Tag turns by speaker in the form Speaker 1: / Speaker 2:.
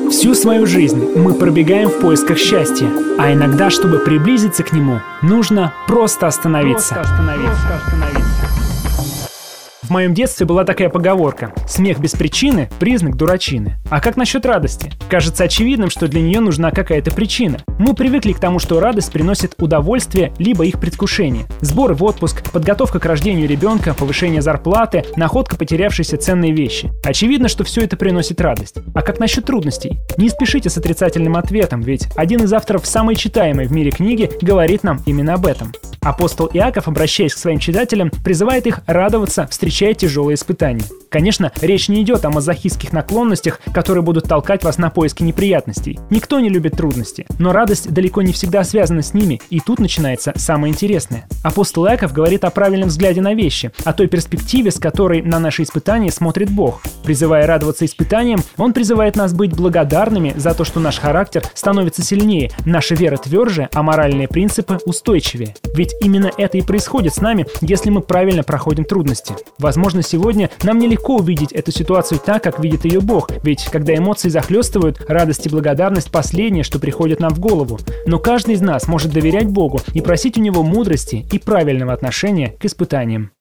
Speaker 1: Всю свою жизнь мы пробегаем в поисках счастья, а иногда, чтобы приблизиться к нему, нужно просто остановиться. В моем детстве была такая поговорка: смех без причины – признак дурачины. А как насчет радости? Кажется очевидным, что для нее нужна какая-то причина. Мы привыкли к тому, что радость приносит удовольствие, либо их предвкушение. Сборы в отпуск, подготовка к рождению ребенка, повышение зарплаты, находка потерявшейся ценной вещи. Очевидно, что все это приносит радость. А как насчет трудностей? Не спешите с отрицательным ответом, ведь один из авторов самой читаемой в мире книги говорит нам именно об этом. Апостол Иаков, обращаясь к своим читателям, призывает их радоваться, встречая тяжелые испытания. Конечно, речь не идет о мазохистских наклонностях, которые будут толкать вас на поиски неприятностей. Никто не любит трудности, но радость далеко не всегда связана с ними, и тут начинается самое интересное. Апостол Иаков говорит о правильном взгляде на вещи, о той перспективе, с которой на наши испытания смотрит Бог. Призывая радоваться испытаниям, Он призывает нас быть благодарными за то, что наш характер становится сильнее, наша вера тверже, а моральные принципы устойчивее. Ведь именно это и происходит с нами, если мы правильно проходим трудности. Возможно, сегодня нам нелегко увидеть эту ситуацию так, как видит ее Бог, ведь когда эмоции захлестывают, радость и благодарность – последнее, что приходит нам в голову. Но каждый из нас может доверять Богу и просить у Него мудрости и правильного отношения к испытаниям.